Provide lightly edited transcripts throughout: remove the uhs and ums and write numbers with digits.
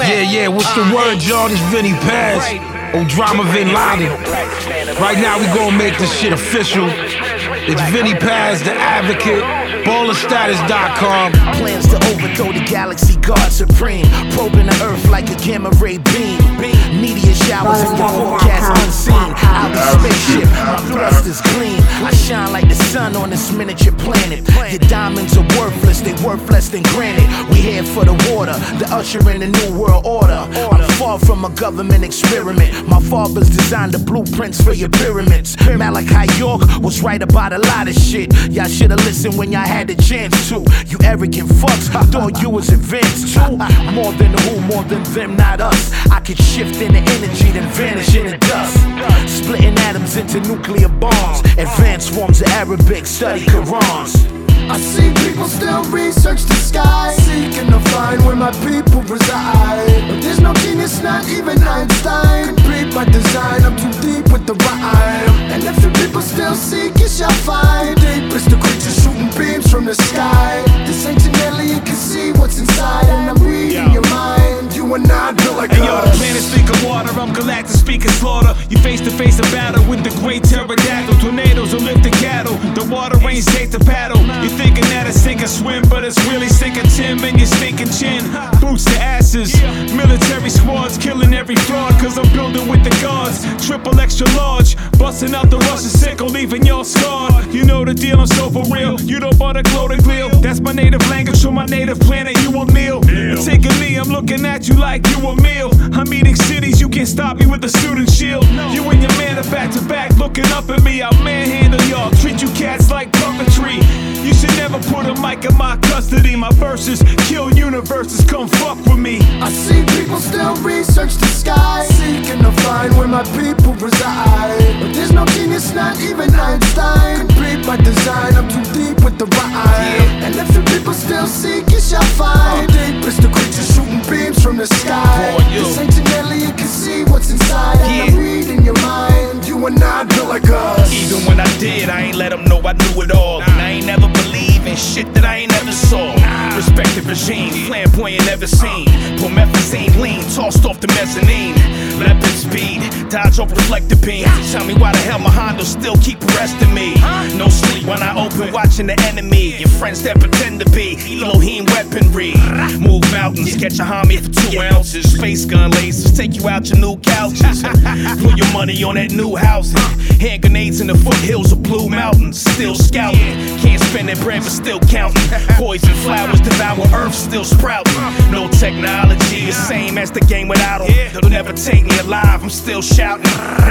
Yeah, what's the word, y'all? This Vinny Paz, O'Drama Bin Laden. Right now we gonna make this shit official. It's Vinny Paz, the advocate, ballerstatus.com. Plans to overthrow the galaxy, God supreme. Probing the earth like a gamma ray beam. Meteor showers in your forecast unseen. Out of spaceship, my thrust is clean. I shine like the sun on this miniature planet. Your diamonds are worthless, they worth less than granite. We here for the water, the usher in the new world order. I'm far from a government experiment. My fathers designed the blueprints for your pyramids. Malachi York was right about a lot of shit. Y'all should've listened when y'all had the chance to. You arrogant fucks, thought you was advanced too. More than who, more than them, not us. I could shift into energy, then vanish in the dust. Splitting atoms into nuclear bombs. Advanced forms of Arabic, study Qurans. I see people still research the sky, seeking to find where my people reside. But there's no genius, not even Einstein. Complete by design, I'm too deep with the rhyme. And if the people still seek, you shall find. Deep is the creature shooting beams from the sky. This ancient alien can see what's inside, and I'm reading your mind. You and I built like hey, yo, the planet speak of water, I'm galactic speaking slaughter. You face to face a battle with the great pterodactyl. Tornadoes will lift the cattle, the water ain't safe to paddle. You're thinking that it's sink and swim, but it's really sinking Tim and your stinking chin. Boots to asses, military squads killing every fraud, cause I'm building with the gods. Triple extra large, busting out the Russian sickle, leaving y'all scarred. You know the deal, I'm so for real. You don't bother glow to glue. That's my native language from my native planet, you a meal. But taking me, I'm looking at you like you a meal. I'm eating cities, you can't stop me with a student shield. You and your man are back to back, looking up at me. I'll manhandle y'all, treat you cats like puppetry. You should never put a mic in my custody. My verses kill universes, come fuck with me. I see people still research the sky, seeking to find where my people reside. But there's no genius, not even Einstein. Complete by design, I'm too deep with the rhyme. And if the people still seek, you shall find. Deep is the creature shooting beams from the sky. This ancient alien can see what's inside, and I'm reading your mind. You and I built like us. Even when I did, I ain't let them know I knew it all. And I ain't never believe in shit that I ain't never saw. Respect the regime, flamboyant never seen. Promethazine lean, tossed off the mezzanine. Leopard speed, dodge off reflector beams. Tell me why the hell my Honda still keep arresting me. No sleep when I open, watching the enemy. Your friends that pretend to be Elohim weaponry. Move mountains, catch a homie for 2 ounces. Space gun lasers, take you out your new couches. Put your money on that new housing. Hand grenades in the foothills of Blue Mountains. Still scouting, can't spend that bread but still counting. Poison flowers devour earth, still sprouting. No technology, the same as the game without them. They'll never take me alive, I'm still shouting.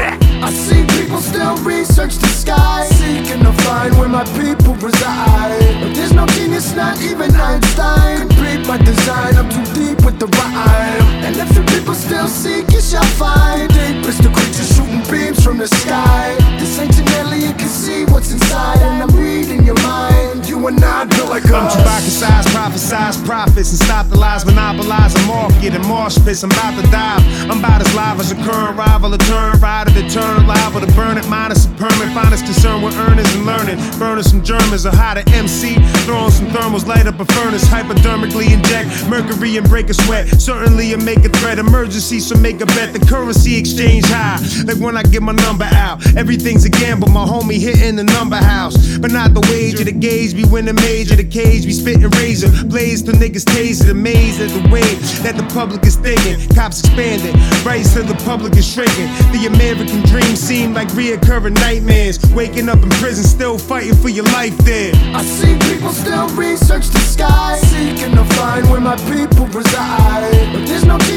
I see people still research the sky, seeking to find where my people reside. But there's no genius, not even Einstein. Complete by design, I'm too deep with the rhyme. And if the people still seek, you shall find. Deep is the creature shooting beams from the sky. This ancient alien can see what's inside, and I'm reading your mind. You and I built like us. I'm Chewbacca-size, prophesize prophets, and stop the lies, monopolize the market and marsh pits. I'm about to dive. I'm about as live as a current rival, a turn rider, the turn live with a burn it, minus a permit. Finest concern with earnings and learning. Burning some Germans, a hotter MC. Throwing some thermals, light up a furnace. Hypodermically inject mercury and break a sweat. Certainly and make a threat. Emergency, so make a bet. The currency exchange high, like when I get my number out. Everything's a gamble, my homie hitting the number house. But not the wage or the gauge, be winning major. The cage be spitting razor blades till niggas taste it. Amazed at the way that the public is thinking. Cops expanding, rights to the public is shrinking. The American dream seemed like reoccurring nightmares. Waking up in prison, still fighting for your life there. I see people still research the sky, seeking to find where my people reside. But there's no